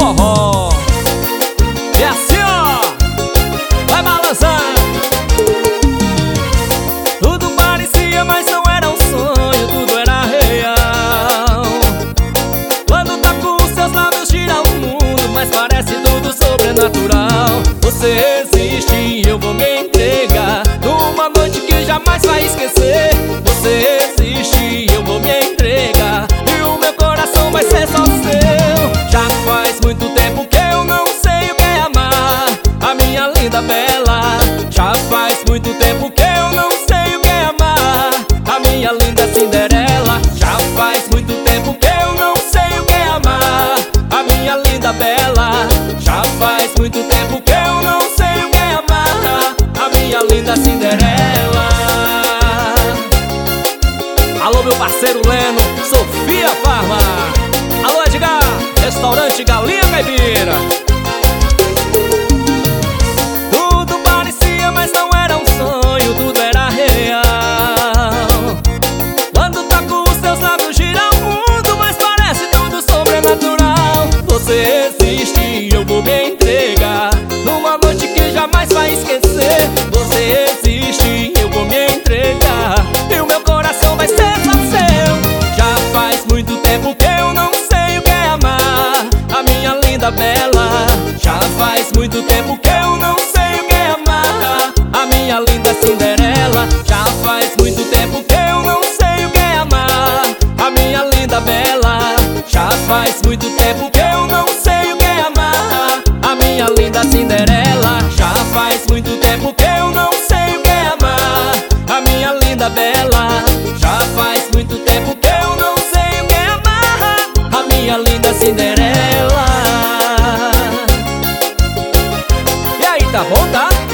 forró. E assim ó, vai balançando. Tudo parecia, mas não era um sonho, tudo era real. Quando tá com os seus lábios gira o mundo, mas parece tudo sobrenatural. Você existe e eu vou me entregar numa noite que jamais vai esquecer. Você existe e eu vou me entregar, e o meu coração vai ser só seu. Já faz muito tempo que eu não sei o que é amar, a minha linda bela. Já faz muito tempo que eu não sei o que é amar, a minha linda Cinderela. Já faz muito tempo que eu não sei o que é amar, a minha linda bela. Já faz muito tempo que eu não sei o que é amar, a minha linda Cinderela. Alô meu parceiro Leno, Sofia Farma. Alô Edgar, restaurante Galinha Caipira. Tudo parecia, mas não era um sonho, tudo era real. Quando tá com os seus lábios gira o mundo, mas parece tudo sobrenatural. Você existe e eu vou me entregar numa noite que jamais vai esquecer. Você existe e eu vou me entregar, e o meu coração vai ser só seu. Já faz muito tempo que eu não sei o que é amar, a minha linda bela. Já faz muito tempo que eu não sei o que é amar, a minha linda Cinderela. Já faz muito tempo que eu não sei o que é amar, a minha linda bela. Já faz muito tempo que eu não sei o que é amar, a minha linda Cinderela. Já faz muito tempo que eu não sei o que é amar, a minha linda bela. Já faz muito tempo que eu não sei o que é amar, a minha linda Cinderela. E aí, tá bom, tá?